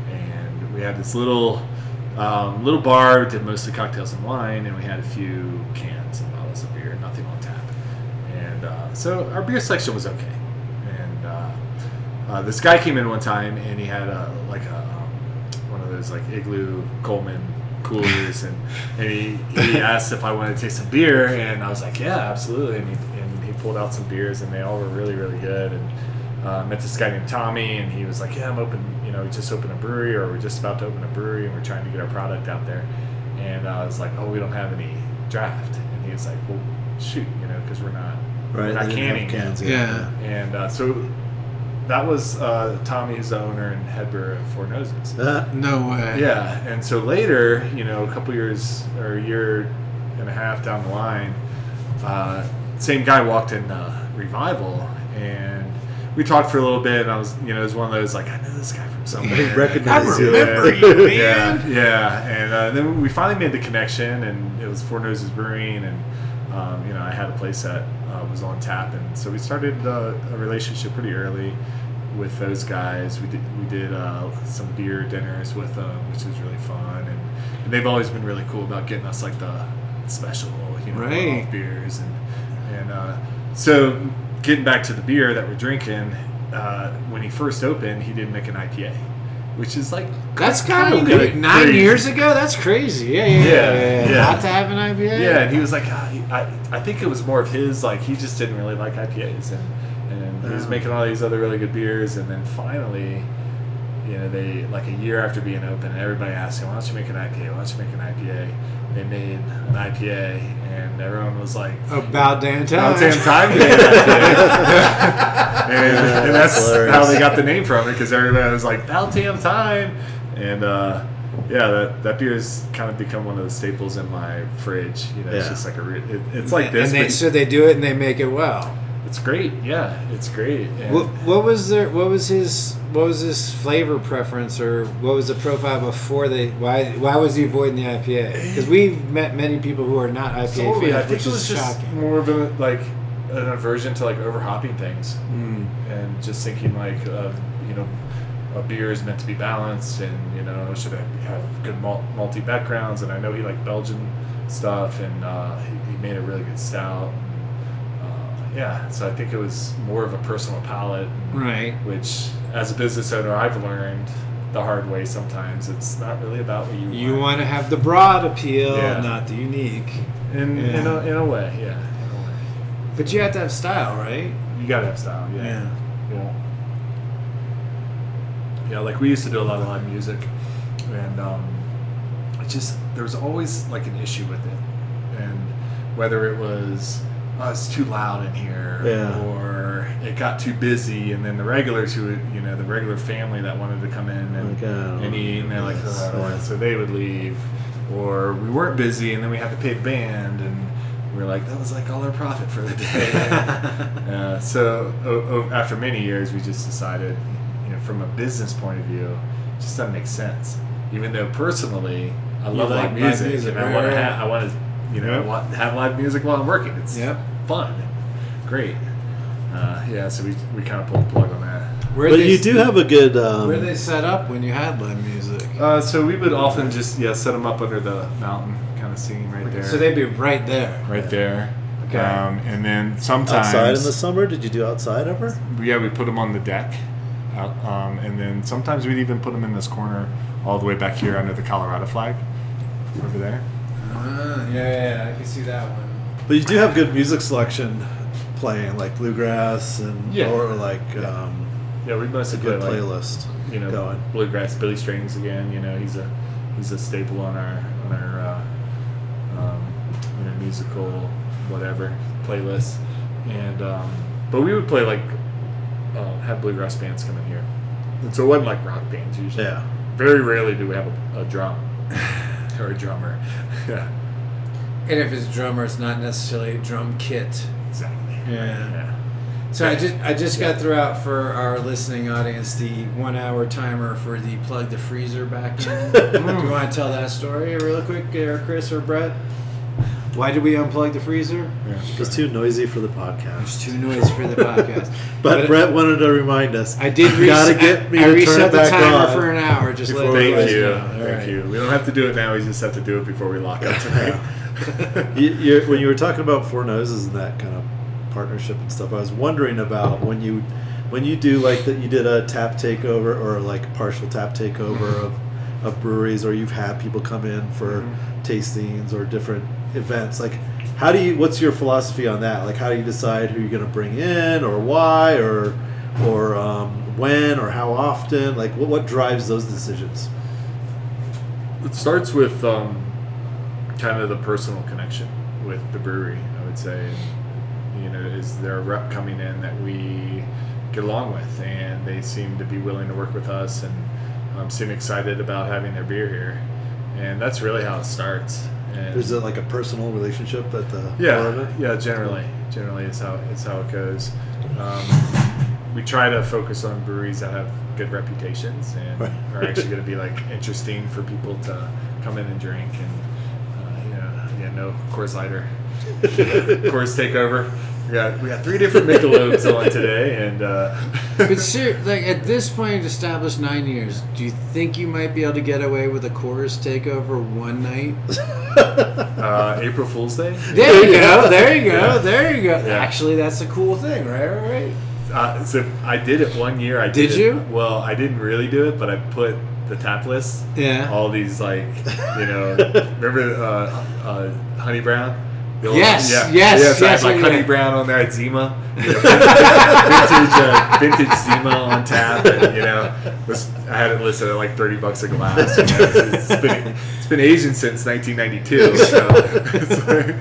and we had this little um, little bar. Did mostly cocktails and wine, and we had a few cans and bottles of beer, nothing on tap. And uh, so our beer selection was okay. And uh, uh, this guy came in one time, and he had a like a um, one of those like Igloo Coleman coolers, and, and he, he asked if I wanted to taste some beer, and I was like, yeah, absolutely. And he, and he pulled out some beers, and they all were really, really good. And uh, met this guy named Tommy, and he was like, yeah, I'm open, you know, we just opened a brewery, or we're just about to open a brewery, and we're trying to get our product out there. And I was like, oh, we don't have any draft. And he was like, well, shoot, you know, because we're not, right. we're not they didn't have canning. cans. Yeah. And uh, so that was uh, Tommy, who's the owner and head brewer of Four Noses. Uh, No way. Yeah, and so later, you know, a couple years or a year and a half down the line, uh, same guy walked in uh, Revival, and we talked for a little bit. And I was, you know, it was one of those like, I know this guy from somewhere. I recognize I you. remember you, man. Yeah, yeah, and uh, then we finally made the connection, and it was Four Noses Brewing, and um, you know, I had a place that uh, was on tap, and so we started uh, a relationship pretty early with those guys. We did we did uh, some beer dinners with them, which was really fun, and, and they've always been really cool about getting us like the special, you know, Right. one-off beers, and and uh, so getting back to the beer that we're drinking. Uh, when he first opened, he didn't make an I P A, which is like That's kind of kinda good. Nine crazy. years ago? That's crazy. Yeah, yeah, yeah. Yeah, yeah. yeah. Not to have an I P A? Yeah, and he was like, ah, he- I, I think it was more of his, like, he just didn't really like I P As. And, and he was Oh. making all these other really good beers. And then finally, you know, they, like a year after being open, everybody asked him, why don't you make an I P A? Why don't you make an I P A? They made an I P A, and everyone was like, About damn time. about damn time to make an I P A. and, and that's That's hilarious. how they got the name from it, because everybody was like, about damn time. And, uh, yeah, that, that beer has kind of become one of the staples in my fridge. You know, it's Yeah. just like a, re- it, it's like this, And they, but so they do it and they make it well. it's great. Yeah, it's great. And What, what was their? What was his? What was his flavor preference, or what was the profile before they? Why? Why was he avoiding the I P A? Because we've met many people who are not I P A totally, I fans, think which it was is just shocking. more of a, like an aversion to like overhopping things, Mm. and just thinking like of you know, a beer is meant to be balanced, and you know should have good malt, malty backgrounds. And I know he liked Belgian stuff, and uh, he, he made a really good stout. Uh, yeah, so I think it was more of a personal palate, Right. which as a business owner I've learned the hard way sometimes. It's not really about what you, You want to have the broad appeal, Yeah. not the unique. in Yeah. in, a, in a way, yeah. In a way. But you have to have style, right? You gotta have style, yeah. Yeah. Yeah. Yeah, like we used to do a lot of live music, and um, it just there was always like an issue with it, and whether it was oh, it's too loud in here, Yeah. or it got too busy, and then the regulars who would, you know, the regular family that wanted to come in and, Like, oh, and eat, and they're like, yes, oh, I don't want yeah. it. So they would leave, or we weren't busy, and then we had to pay the band, and we were like, that was like all our profit for the day. uh, so o- o- after many years, we just decided, you know, from a business point of view, it just doesn't make sense. Even though personally, I You love like live live music, music, and I right, want to right. have, I want to, you know, Yep. want, have live music while I'm working. It's Yep. fun, great. Uh, yeah, so we we kind of pulled the plug on that. Where But they, you do have a good. Um, Where they set up when you had live music? Uh, so we would often just yeah set them up under the mountain, kind of scene right there. So they'd be right there. right there. Okay. Um, and then sometimes Outside in the summer? Did you do outside ever? yeah, we put them on the deck, out, um, and then sometimes we'd even put them in this corner all the way back here under the Colorado flag, over there. Ah, yeah, yeah, yeah, I can see that one. But you do have good music selection playing, like bluegrass and Yeah. or like um, Yeah, we a mostly play good like playlist. you know going. bluegrass. Billy Strings again. You know he's a he's a staple on our on our uh, um, you know musical whatever playlist. And um, but we would play like uh, have bluegrass bands come in here, and so it wasn't like rock bands usually. Yeah. Very rarely do we have a, a drum or a drummer. Yeah, And if it's drummer, it's not necessarily a drum kit. exactly. Yeah. Yeah. So I just I just got through out for our listening audience the one hour timer for the plug the freezer back in. Do you want to tell that story real quick, or Chris or Brett? Why did we unplug the freezer? Yeah. It's too noisy for the podcast. It's too noisy for the podcast. But, Brett wanted to remind us. I did You gotta reset, get me I to turn reset it the back timer on. for an hour. Just let before you we Thank guys you. know. All Thank right. you. We don't have to do it now. We just have to do it before we lock up tonight. you, you, when you were talking about Four Noses and that kind of partnership and stuff, I was wondering about when you when you do like that you did a tap takeover or like partial tap takeover of, of breweries, or you've had people come in for Mhm. tastings or different events. Like, how do you? What's your philosophy on that? Like, how do you decide who you're going to bring in, or why, or or um, when, or how often? Like, what what drives those decisions? It starts with um, kind of the personal connection with the brewery, I would say. You know, is there a rep coming in that we get along with, and they seem to be willing to work with us and um, seem excited about having their beer here, and that's really how it starts. And Is it like a personal relationship at the core of yeah, it? yeah. Generally, generally is how it's how it goes. Um, we try to focus on breweries that have good reputations and Right. are actually going to be like interesting for people to come in and drink. And uh, you know, yeah, no Coors Lighter, Coors Takeover. We got we got three different Michelobes on today, and uh, But ser- like at this point, established nine years, do you think you might be able to get away with a Coors takeover one night? uh, April Fool's Day. There you go. There you go. There you go. Yeah. Actually, that's a cool thing, right? Right. Right. Uh, so I did it one year. I did, Did it- you? Well, I didn't really do it, but I put the tap list. Yeah. All these like, you know, remember uh, uh, Honey Brown? The old- Yes, yes, yeah, so I yes, had like yeah, Honey yeah. Brown on there at Zima, you know, vintage, uh, vintage Zima on tap, and you know, was, I had it listed at like thirty bucks a glass. You know, it's, it's been it's been Asian since nineteen ninety-two. So it's like,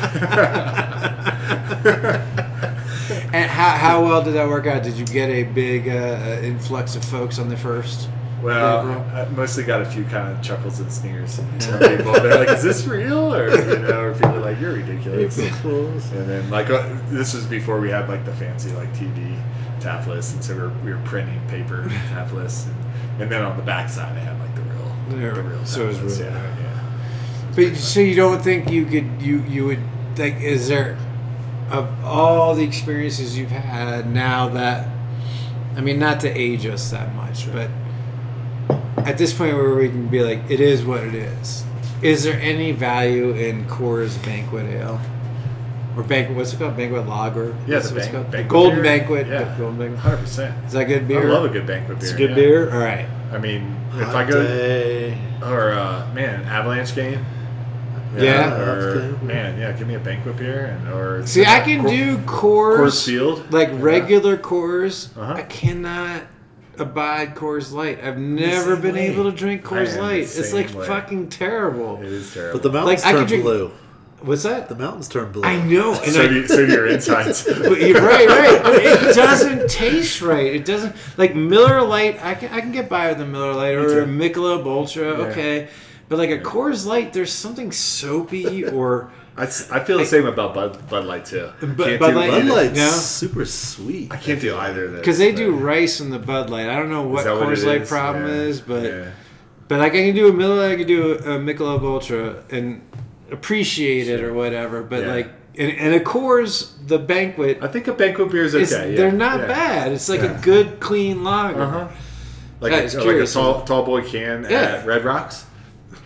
And how, how well did that work out? Did you get a big uh, influx of folks on the first? well, April? I mostly got a few kind of chuckles and sneers from people. They're like, "Is this real?" Or you know, or people are like, "You're ridiculous." And then like uh, this was before we had like the fancy like T V tap lists, and so we were, we were printing paper tap lists, and, and then on the back side I had like the real, Yeah, the real so it was tap lists, real. yeah, yeah. But so you don't think you could you you would like is there of all the experiences you've had now that I mean not to age us that much, but at this point where we can be like it is what it is. Is there any value in Coors Banquet Ale? Or banquet what's it called? Banquet Lager? Yeah, What's- the what's it bank- called? banquet Golden beer? Banquet. Yeah. the Golden Banquet. Hundred percent. Is that good I beer? love a good banquet beer. It's good yeah. beer? Alright. I mean, if Hot I go day. or uh, man, Avalanche game. Yeah. Or Okay. man, yeah, give me a banquet beer and or See, I can Cor- do Coors, Coors Field, like Yeah. regular Coors. Uh-huh. I cannot abide Coors Light. I've never same been way. able to drink I Coors am the Light. It's same like way. fucking terrible. It is terrible. But the mountains Like, I turn could drink- blue. What's that? The mountains turn blue. I know, and so, I, do, so do your insides. but you're right, right. But it doesn't taste right. It doesn't like Miller Lite. I can I can get by with a Miller Lite or a too. Michelob Ultra. Yeah. Okay, but like a Coors Light, there's something soapy or. I, s- I feel the same about Bud, Bud Light too. Bud- Can't Bud do Light- Bud either. Light's No? super sweet. I can't do either of those. Because they do but- rice in the Bud Light. I don't know what Is that what Coors it Light is? problem Yeah. is, but Yeah. but like I can do a Miller, Lite, I can do a, a Michelob Ultra and appreciate it or whatever. But Yeah. like and, and a Coors, the banquet, I think a banquet beer is is okay. yeah. they're not yeah. bad. It's like Yeah. a good clean lager. Uh huh. Like, Yeah, a, it's like a curious. tall, tall boy can Yeah. at Red Rocks.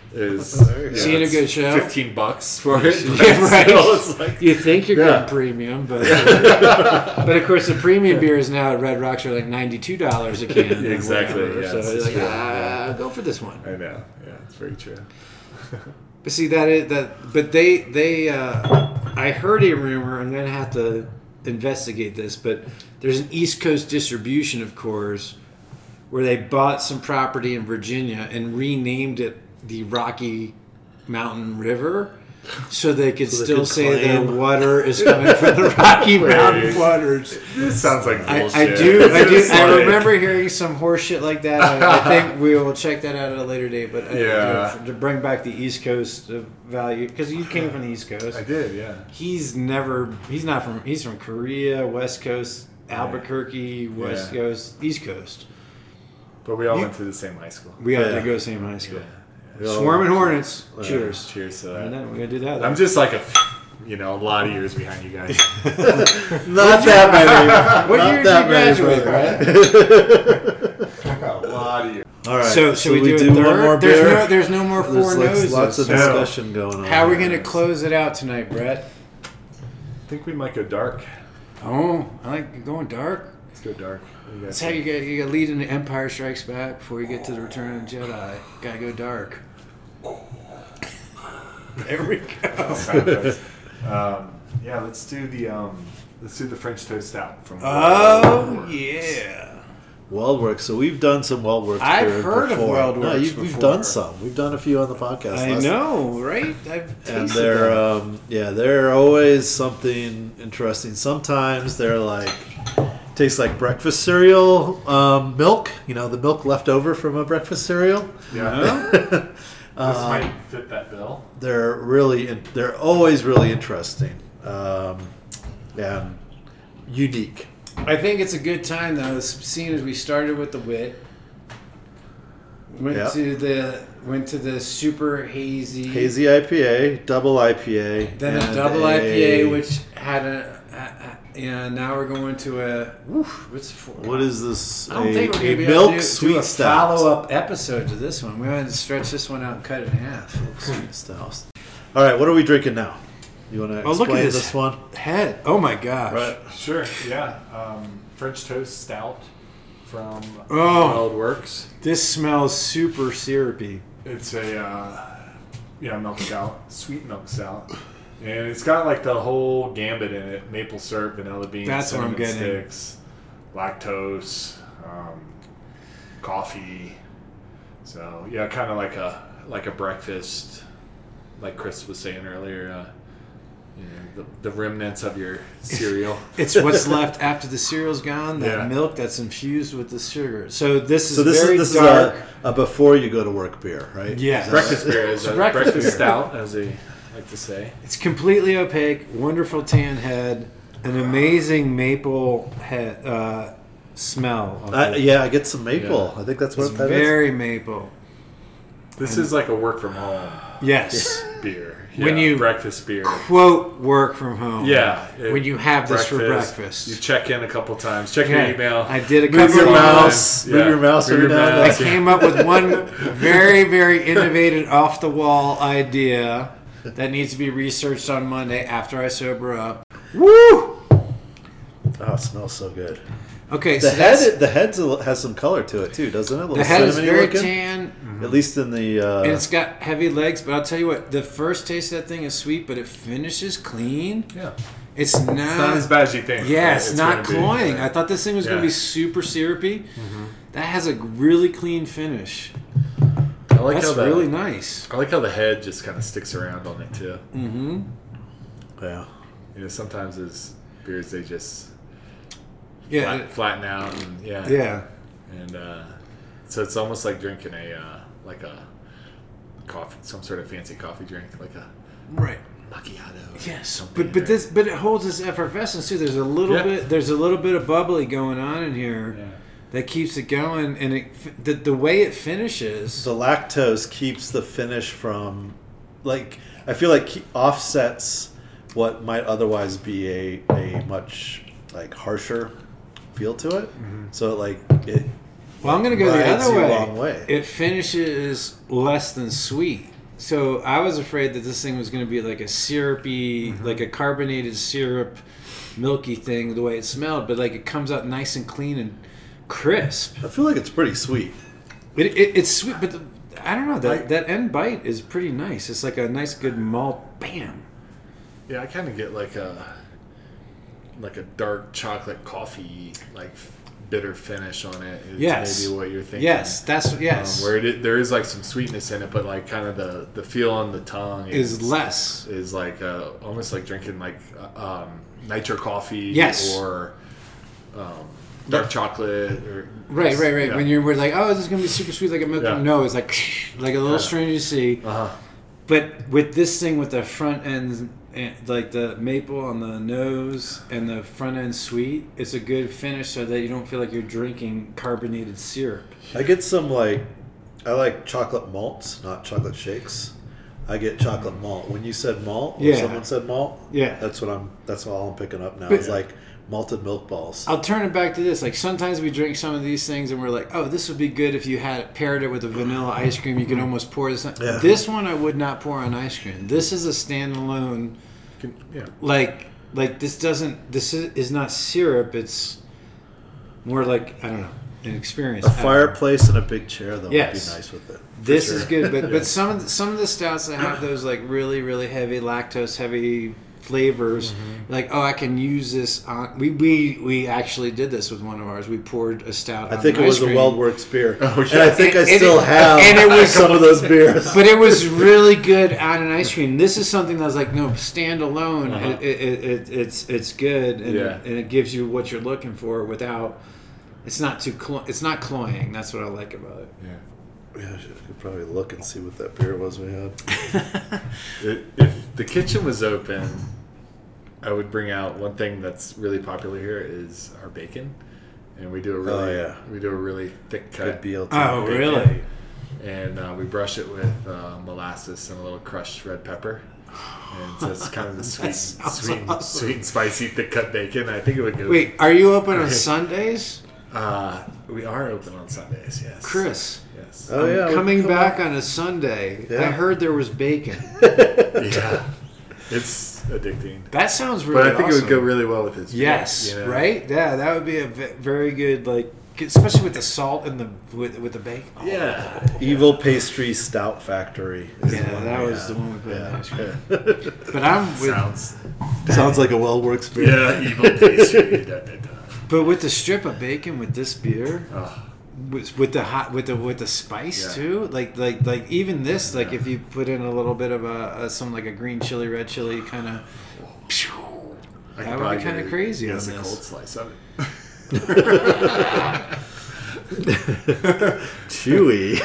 is Seeing a it's good show? fifteen bucks for it. but Yeah, right. still, it's like, You think you're Yeah. getting premium, but but of course the premium beers now at Red Rocks are like ninety-two dollars a can. or Exactly, whatever. yeah, so it's you're like, true. ah, go for this one. I know. Yeah, it's very true. But see that is that. But they they. Uh, I heard a rumor. I'm gonna have to investigate this, but there's an East Coast distribution of Coors where they bought some property in Virginia and renamed it the Rocky Mountain River, so they could So they still could say claim- the water is coming from the Rocky Wait. Mountain waters. This sounds like I, bullshit. I do, I do. It's I like- remember hearing some horse shit like that. I, I think we will check that out at a later date. But uh, Yeah. to, to bring back the East Coast uh, value, because you came from the East Coast. I did, yeah. He's never. He's not from. He's from Korea, West Coast, Albuquerque, West Yeah. Coast, East Coast. But we all You- went to the same high school. We all Yeah. did go same high school. Yeah. Swarming Hornets. Yeah. Cheers. Cheers to I that. know we're gonna do that. I'm just like a, you know, a lot of years behind you guys. Not that many. What Not year that did you many, graduate, brother. right? a lot of years. All right. So, should we, do, a one third? more there's beer? no, there's no more There's four like noses. lots of so discussion going on. how are we here. gonna close it out tonight, Brett? I think we might go dark. Oh, I like going dark. Let's go dark. What do you guys That's how you think? get you got lead into Empire Strikes Back before you get to the Return of the Jedi. Gotta go dark. There we go. Sound effects. um, yeah, let's do the um, let's do the French toast stout from. Oh yeah. Weldworks. So we've done some Weldworks. I've beer heard of before. Weldworks No, you, we've before. done some. We've done a few on the podcast. I last know, right? I've tasted And they're them. um, yeah, they're always something interesting. Sometimes they're like tastes like breakfast cereal um, milk. You know, the milk left over from a breakfast cereal. Yeah. this Uh, might fit that bill. they're really in, they're always really interesting um, and unique. I think it's a good time though, seeing as we started with the wit. Went Yeah. to the went to the super hazy, Hazy I P A, double I P A, then a and double I P A, which had a, a, a yeah. Now we're going to a woof, what's it for? what is this? I don't a, think we're a gonna be able milk to do, sweet do a stout. follow up episode to this one. We're going to stretch this one out and cut it in half. Sweet stout. All right, what are we drinking now? You want to Oh, explain look at this. this one? Head. Oh my gosh. Right. Sure. Yeah. Um, French toast stout from Oh. Weldworks. This smells super syrupy. It's a uh, yeah milk stout, sweet milk stout, and it's got like the whole gambit in it: maple syrup, vanilla beans, That's what I'm cinnamon getting. sticks, lactose, um, coffee. So yeah, kind of like a like a breakfast, like Chris was saying earlier. Uh, you know, the, the remnants of your cereal. It's what's left after the cereal's gone. That Yeah. milk that's infused with the sugar. So this is So this very is this dark. is a, a before you go to work beer, right? Yeah. Is that breakfast right? beer is a Breakfast breakfast, beer. stout, as they like to say. It's completely opaque. Wonderful tan head. An amazing maple head uh, smell. of Uh, it. yeah, I get some maple. I think that's what It's that is. very maple. This is like a work from home Yes. beer. When Yeah, you- breakfast beer. Quote work from home. Yeah. it- When you have this for breakfast. You check in a couple times. Check Yeah, your email. I did a Move couple your of mouse. Yeah. Move your mouse Move every your now and I mouse. then. came up with one very, very innovative, off the wall idea that needs to be researched on Monday after I sober up. Woo! Oh, it smells so good. Okay, The so that's, head, the head has some color to it too, doesn't it? A little the head is cinnamony very looking. tan, At least in the. Uh, and it's got heavy legs. But I'll tell you what, the first taste of that thing is sweet, but it finishes clean. Yeah. It's not. It's not as bad as you think. Yeah, it's, not gonna be. cloying. I thought this thing was going Yeah. to be super syrupy. That has a really clean finish. I like That's how the, really nice. I like how the head just kind of sticks around on it too. Mm-hmm. yeah. You know, sometimes as beers they just Yeah. flat, flatten out and yeah. Yeah. And uh, so it's almost like drinking a uh, like a coffee, some sort of fancy coffee drink, like a Right. macchiato. or Yes, something, but but right? this but it holds this effervescence too. There's a little Yeah. bit there's a little bit of bubbly going on in here Yeah. that keeps it going, and it the the way it finishes. The lactose keeps the finish from, like, I feel like ke- offsets what might otherwise be a, a much like harsher feel to it. So like it. Well, I'm going to go the rides other you a way. long way. It finishes less than sweet. so I was afraid that this thing was going to be like a syrupy, Mm-hmm. like a carbonated syrup, milky thing, the way it smelled. But like it comes out nice and clean and crisp. I feel like it's pretty sweet. It, it, it's sweet, but the, I don't know. That I- that end bite is pretty nice. It's like a nice, good malt. Bam. Yeah, I kind of get like a like a dark chocolate coffee, like bitter finish on it. Is Yes. maybe what you're thinking. Yes, that's yes. Um, where it, there is like some sweetness in it, but like kind of the, the feel on the tongue is less. is like uh, almost like drinking like uh, um, nitro coffee Yes. or um, dark chocolate or Right, right, right. Yeah. When you're we're like, oh, this is gonna be super sweet, like a milk. Yeah. No, it's like like a little Yeah. strange to see. uh-huh. But with this thing, with the front end, eh, like the maple on the nose and the front end sweet, it's a good finish so that you don't feel like you're drinking carbonated syrup. I get some like, I like chocolate malts, not chocolate shakes. I get chocolate malt. When you said malt, or Yeah. someone said malt, Yeah. that's what I'm. That's all I'm picking up now. But- It's like malted milk balls. I'll turn it back to this. Like sometimes we drink some of these things and we're like, oh, this would be good if you had paired it with a vanilla ice cream. You could almost pour this. On. Yeah. This one I would not pour on ice cream. This is a standalone. Can, yeah. Like like this doesn't. This is, is not syrup. It's more like I don't know an experience. A I don't know. fireplace and a big chair though Yes. would be nice with it. This For is sure. good, but Yeah. but some of the, some of the stouts that have those like really really heavy lactose heavy flavors, Mm-hmm. like oh I can use this on. We we we actually did this with one of ours. We poured a stout. I on think it ice was a cream. WeldWorks beer, Oh, and yeah. I think I And- and still it- have and it was- some of those beers. But it was really good on an ice cream. This is something that was like no standalone. Uh-huh. It, it, it, it, it's it's good and, Yeah. and it gives you what you're looking for without. It's not too. Clo- it's not cloying. That's what I like about it. Yeah. Yeah, I should I could probably look and see what that beer was we had. It, if the kitchen was open, I would bring out one thing that's really popular here is our bacon, and we do a really Oh, yeah. we do a really thick Good cut, B L T. Oh bacon. really? and uh, we brush it with uh, molasses and a little crushed red pepper, and so it's kind of the sweet, sounds sweet, awesome. sweet and spicy thick cut bacon. I think it would go. Wait, are you open on Sundays, uh, we are open on Sundays. Yes, Chris? Yes. Oh yeah, I'm we coming come back on a Sunday. Yeah. I heard there was bacon. Yeah, it's addicting. That sounds really. But I think it awesome. would go really well with his. Yes, beer, you know? right? Yeah, that would be a ve- very good, like, especially with the salt and the with, with the bacon. Oh, Yeah. Evil Pastry Stout Factory. is Yeah, the one that we was had. the one we put in Yeah. the ice cream. But I'm with, Sounds. Sounds like a WeldWorks beer. Yeah, evil pastry. That it does. but with the strip of bacon with this beer, Oh, with, with the hot with the with the spice Yeah. too, like like like even this, like if you put in a little bit of a, a some like a green chili, red chili kind of. I That could would probably be kinda get a- crazy get on us a this. cold slice of it. Chewy.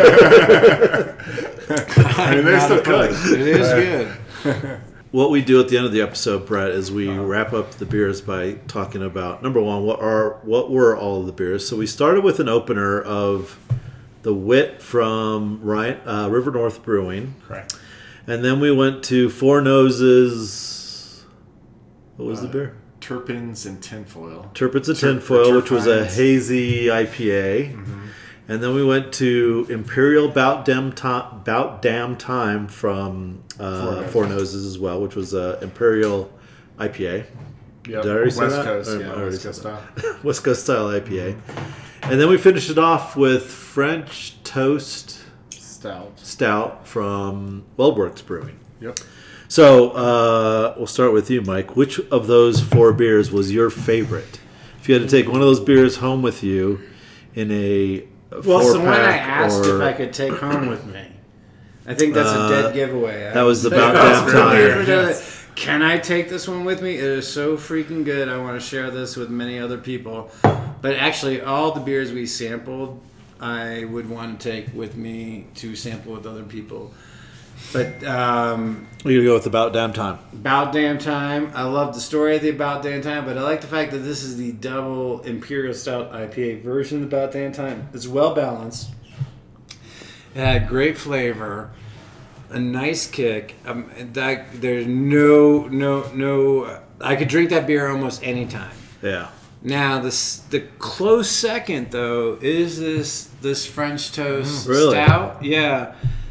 I mean, they're Not still opposed. good. It is good. What we do at the end of the episode, Brett, is we wrap up the beers by talking about number one, what are what were all of the beers? So we started with an opener of the Wit from Ryan, uh, River North Brewing, Correct. and then we went to Four Noses. What was the Uh, beer? Turpins and tinfoil. Turpins and Tur- Tinfoil, which was a Turpines. hazy I P A. Mm-hmm. And then we went to Imperial Bout Dam, Time, Bout Dam Time from uh, Four Four, Noses. Noses as well, which was a Imperial I P A. Yep. Did I already say West that? Coast, Or- yeah, I already West said Coast style. West Coast style I P A. And then we finished it off with French Toast Stout. Stout from WeldWorks Brewing. Yep. So uh, we'll start with you, Mike. Which of those four beers was your favorite? If you had to take one of those beers home with you in a Well, four so when I pack asked or, if I could take home with me, I think that's Uh, a dead giveaway. that was I- about damn time. Yes. Can I take this one with me? It is so freaking good. I want to share this with many other people. But actually, all the beers we sampled, I would want to take with me to sample with other people. But um, We're gonna go with About Damn Time. About Damn Time. I love the story of the About Damn Time, but I like the fact that this is the double Imperial Stout I P A version of About Damn Time. It's well balanced. It had great flavor, a nice kick. Um, that there's no no no. I could drink that beer almost any time. Yeah. Now this the close second though is this this French toast Really? stout. Yeah.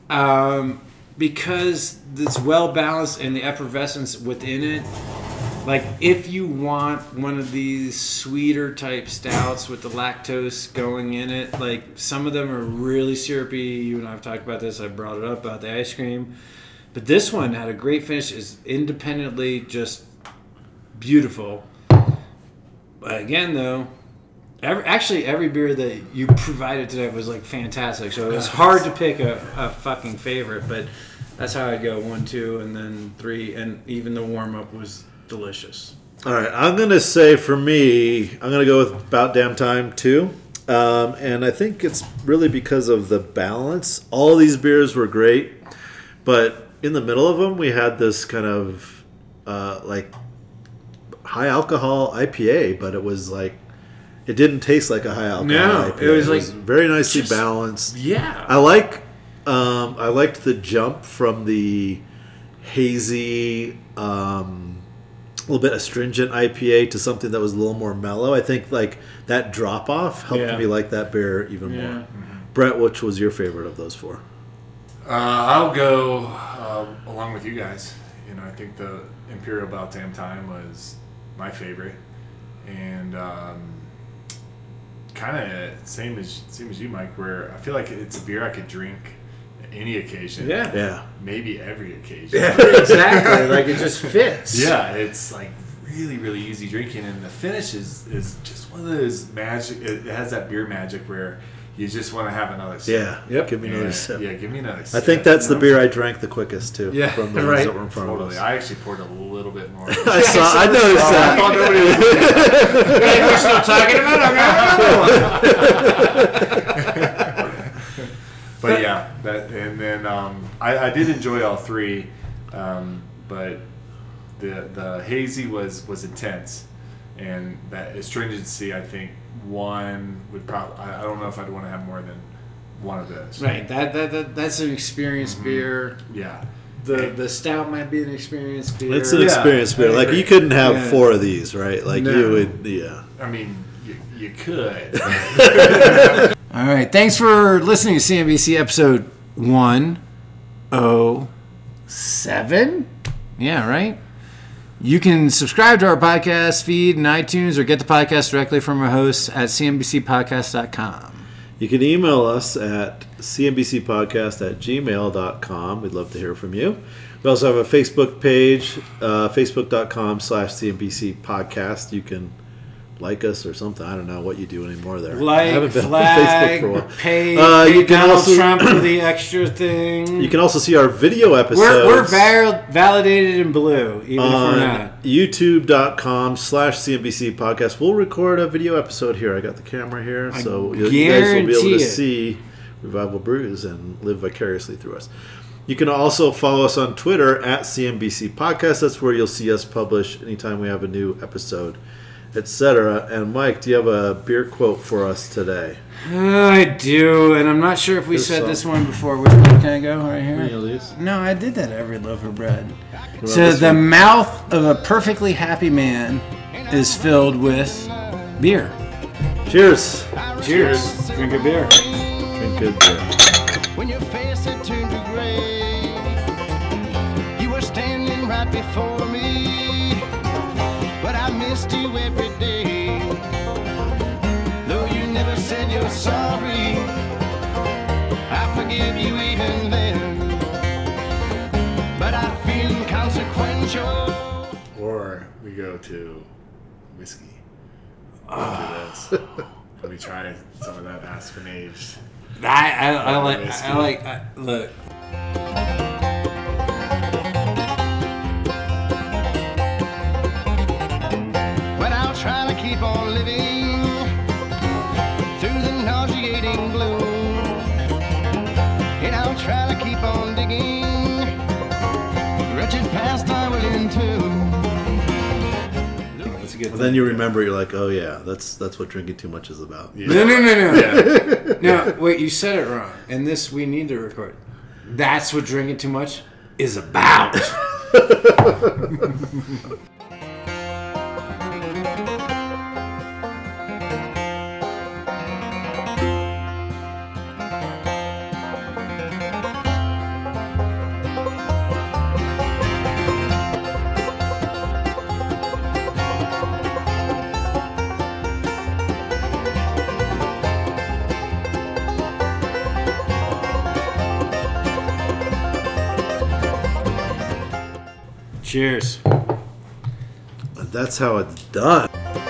Um, because it's well balanced and the effervescence within it. Like, if you want one of these sweeter type stouts with the lactose going in it, like, some of them are really syrupy. You and I have talked about this. I brought it up about the ice cream. But this one had a great finish. Is independently just beautiful. But again, though, every, actually every beer that you provided today was, like, fantastic. So it was hard to pick a, a fucking favorite. But that's how I'd go. One, two, and then three. And even the warm-up was delicious. All right, I'm going to say for me, I'm going to go with About Damn Time too. Um, and I think it's really because of the balance. All these beers were great, but in the middle of them, we had this kind of uh, like high alcohol I P A, but it was like, it didn't taste like a high alcohol No, I P A. it was like very nicely just- balanced. Yeah. I like, um, I liked the jump from the hazy, um, a little bit astringent I P A to something that was a little more mellow. I think like that drop off helped Yeah. me like that beer even Yeah. more. Brett, which was your favorite of those four? Uh, I'll go uh, along with you guys. You know, I think the Imperial About Damn Time was my favorite, and um, kind of same as same as you, Mike. Where I feel like it's a beer I could drink at any occasion. Yeah. Yeah. Maybe every occasion. Exactly. Like, it just fits. Yeah, it's like really, really easy drinking, and the finish is, is just one of those magic. It has that beer magic where you just want to have another sip. Yeah. Yep. Give me another Yeah, sip. yeah, give me another I sip. think that's you the know? beer I drank the quickest too. Yeah, From the ones right. that were in front of Totally. us. I actually poured a little bit more. I saw. I noticed I that. thought nobody was Hey, we're still talking about it. I'm gonna have another one. But yeah, that and then um, I, I did enjoy all three, um, but the the hazy was was intense, and that astringency, I think one would probably. I, I don't know if I'd want to have more than one of those. Right. That, that, that That's an experienced beer. Yeah. The the stout might be an experienced beer. It's an Yeah, experienced beer. I Like agree. you couldn't have Yeah. four of these, right? Like No. you would. Yeah. I mean, you, you could. All right. Thanks for listening to C N B C episode one oh seven. Yeah, right? You can subscribe to our podcast feed in iTunes or get the podcast directly from our hosts at c n b c podcast dot com. You can email us at c n b c podcast at gmail dot com. We'd love to hear from you. We also have a Facebook page, uh, facebook.com slash CNBC podcast. You can like us or something. I don't know what you do anymore there. I Like, haven't been flag, on Facebook for a while. pay, Uh, pay you can Donald also- Trump for the extra thing. You can also see our video episodes. we're we're val- validated in blue, even if we're on not. youtube.com slash CNBC podcast. We'll record a video episode here. I got the camera here, I so you, you guys will be able guarantee to it. see Revival Brews and live vicariously through us. You can also follow us on Twitter at C N B C Podcast. That's where you'll see us publish anytime we have a new episode, et cetera. And Mike, do you have a beer quote for us today? Uh, I do, and I'm not sure if we This said song. this one before. Which one can I go right Any here? of these? No, I did that every loaf of bread. about So this the one? mouth of a perfectly happy man is filled with beer. Cheers. Cheers. Drink a beer. Drink good beer. When your face had turned to gray, you were standing right before me, but I missed you every day. Though you never said you're sorry, I forgive you even then, but I feel inconsequential. Or we go to whiskey. After this. Let me try some of that Aspen aged. I, I, I like. I like. I, look. But I'll try to keep on living through the nauseating gloom, and I'll try to keep on digging wretched past I will entomb. That's a good. And then you remember, you're like, oh yeah, that's that's what drinking too much is about. Yeah. No, no, no, no. Yeah. No, wait. You said it wrong. And this we need to record. That's what drinking too much is about. Cheers. And that's how it's done.